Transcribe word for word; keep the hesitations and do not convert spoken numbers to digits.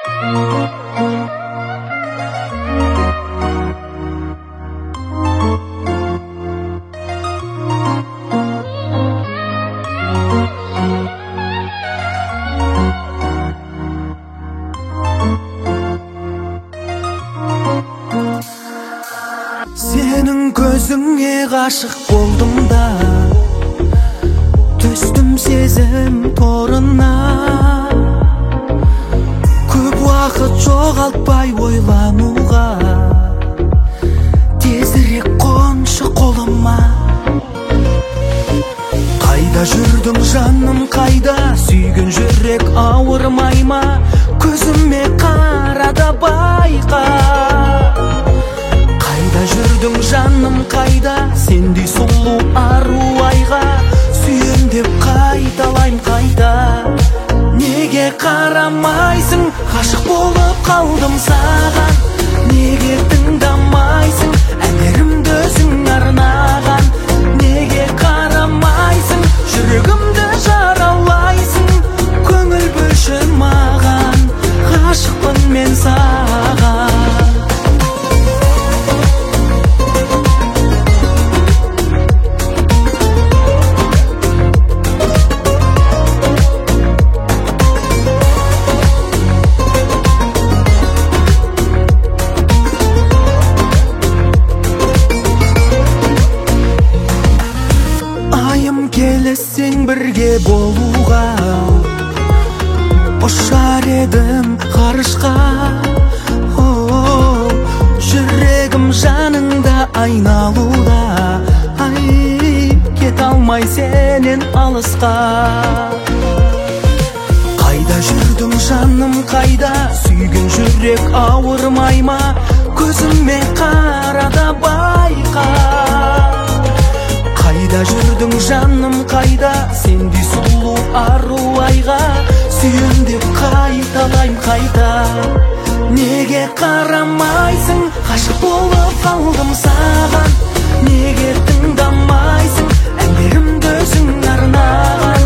Senin көзіңе ғашық болдым да, түстім сезім торына. Көп уақыт жоғалтпай ойлануға, тезірек қоншы қолыма. Қайда жүрдің жаным, қайда? Сүйген жүрек ауырмай ма? Көзіме қара да байқа. Қайда жүрдің жаным, қайда? Сендей сұлу ару айға сүйем деп қайталайм қайта. Неге қарамайсың? Ғашық болып қалдым саған. Неге тыңдамайсың? Әндерімді өзің арнаған. Неге қарамайсың? Жүрегімді жаралайсың. Көңіл бөлші маған, ғашықпын мен саған. Келесең бірге болуға, ұшар едім ғарышқа. Жүрегім жаныңда айналуда, ай, кет алмай сенен алысқа. Қайда жүрдің жаным, қайда? Сүйген жүрек ауырмай ма? Көзіме қара да байқа. Қайда жүрдің жаным, қайда? Сендей сұлу ару айға сүйем деп қайталайм қайта. Неге қарамайсың? Ғашық болып қалдым саған. Неге тыңдамайсың? Әндерімді өзің арнаған.